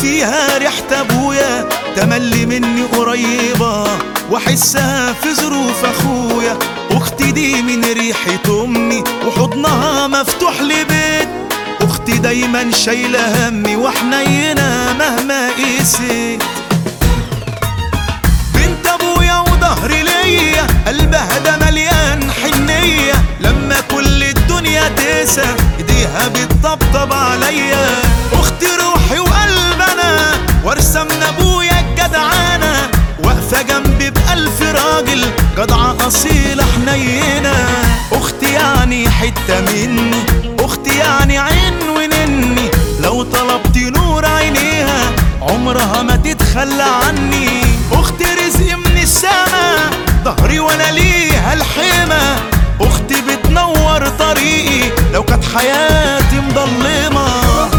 فيها ريحة ابويا تملي مني قريبة، واحسها في ظروف اخويا. اختي دي من ريحة امي وحضنها مفتوح لبيت. اختي دايما شايلة همي وحنينة مهما قيست. بنت ابويا وظهري ليا، قلبها ده مليان حنية. لما كل الدنيا تنسى ايديها بتطبطب عليا. اختي روحي وقلبنا وارثة من ابويا الجدعانة، واقفة جنبي بألف راجل، جدعة أصيلة حنينة. اختي يعني حتة مني، اختي يعني عين ونني. لو طلبت نور عينيها عمرها ما تتخلى عني. اختي رزق من السما، ظهري وانا ليها الحمى. اختي بتنور طريقي لو كانت حياتي مضلمة.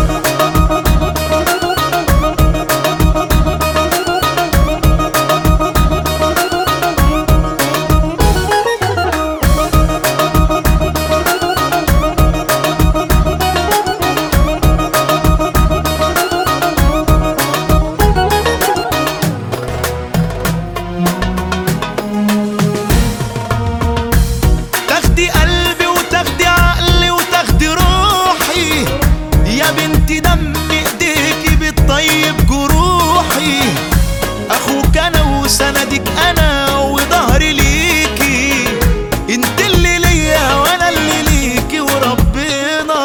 تاخدي قلبي وتاخدي عقلي وتاخدي روحي، يا بنتي دم ايديكي بتطيب جروحي. اخوك انا وسندك انا وظهري ليكي، انت اللي ليا وانا اللي ليكي وربنا.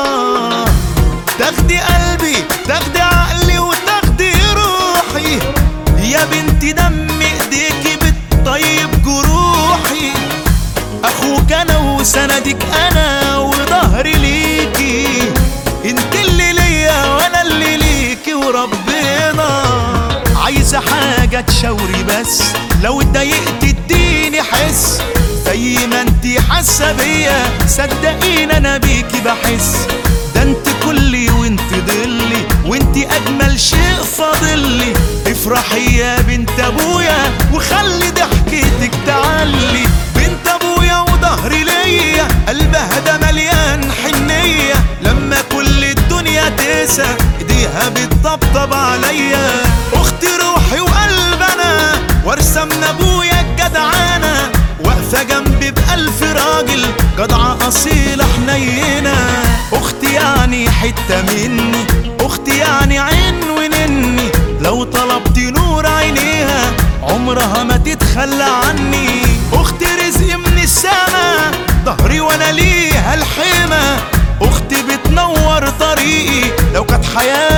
تاخدي قلبي تاخدي عقلي وتاخدي روحي، يا بنتي دم ايديكي بتطيب جروحي. اخوك انا وسندك انا وظهري ليكي، انت اللي ليا وانا اللي ليكي وربنا. عايزة حاجة تشاوري بس، لو اتضايقت اديني حس. زي ما انتي حاسة بيا صدقيني انا بيكي بحس. ده انت كلي وانت ضلي وانتي اجمل شيء فاضلي. افرحي يا بنت ابويا وخلي ضحكتك تعلي. بنت ابويا وظهري ليا، قلبها ده مليان حنية. لما كل الدنيا تنسى ايديها بتطبطب عليا. اختي روحي وقلبنا وارثة من ابويا الجدعانة، واقفة جنبي بألف راجل، جدعة أصيلة حنينة. اختي يعني حتة مني، اختي يعني عين ونني. لو طلبت نور عينيها عمرها ما تتخلى عني. اختي رزق من السما، ظهري وانا ليها الحمى. اختي بتنور طريقي لو كانت حياتي